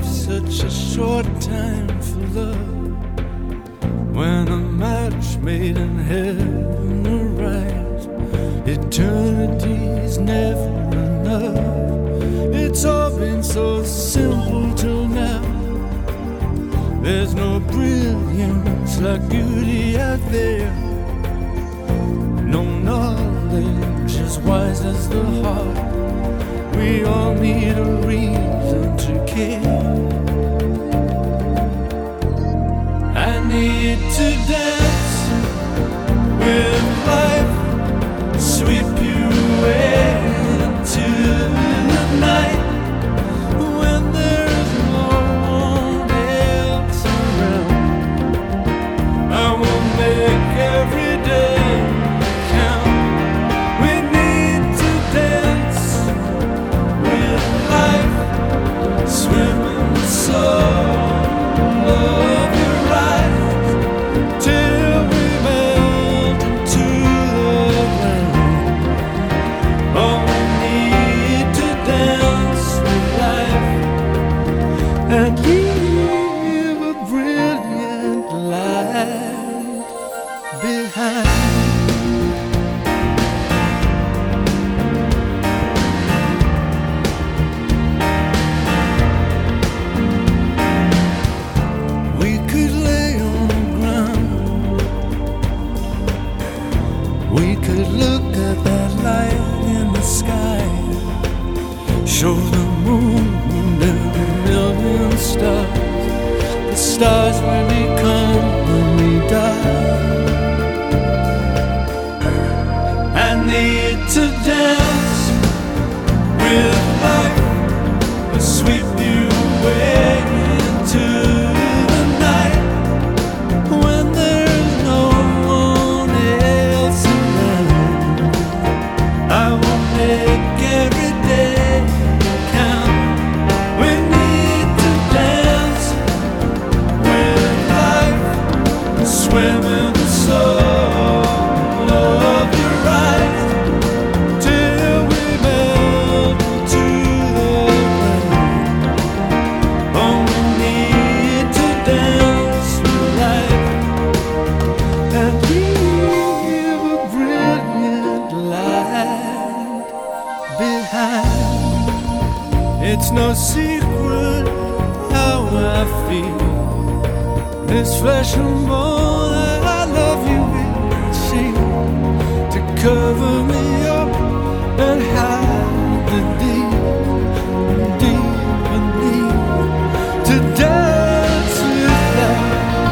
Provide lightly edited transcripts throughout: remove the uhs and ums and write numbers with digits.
such a short time for love. When a match made in heaven arise, eternity's never enough. It's all been so simple till now. There's no brilliance like beauty out there. No knowledge as wise as the heart. We all need a reason to care. I need to dance with life, sweep you away into the night. When there's no one else around, I will make every day count. We need to dance with life, swim in the soul of your eyes, till we melt into the ground. Oh, we need to dance with life and leave a brilliant light behind. We could lay on the ground. We could look at that light in the sky, show the moon and a million stars. The stars will become when we die. I need to dance with life, sweep you away into the night. When there's no one else around, I will make every day count. We need to dance with life, swim in the soul of your eyes, till we melt into the ground. Oh, we need to dance with life and leave a brilliant light behind. It's no secret how I feel. This flesh and bone, I love you, it seems to cover me up and hide the deep, deep beneath. To dance with life.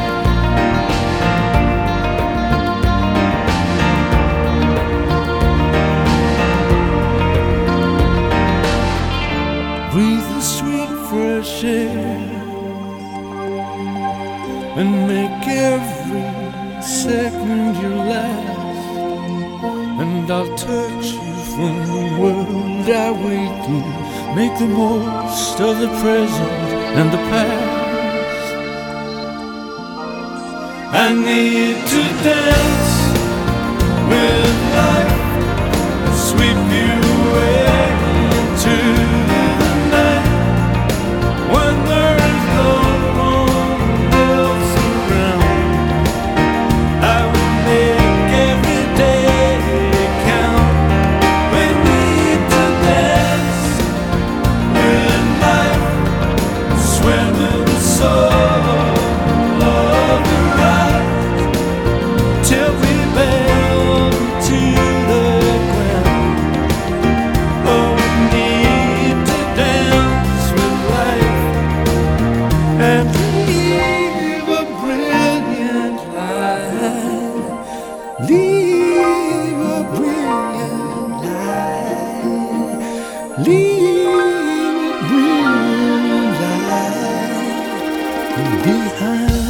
Breathe the sweet fresh air and make every second your last. And I'll touch you from the world I wait in. Make the most of the present and the past. I need to dance with life, sweep you away into the night. When there's no one else around, I will make every day count. We need to dance with life, swim in the soul of your eyes, till we melt into the ground. Oh, we need to dance with life and leave a brilliant light. Leave a brilliant light. Leave a brilliant light behind.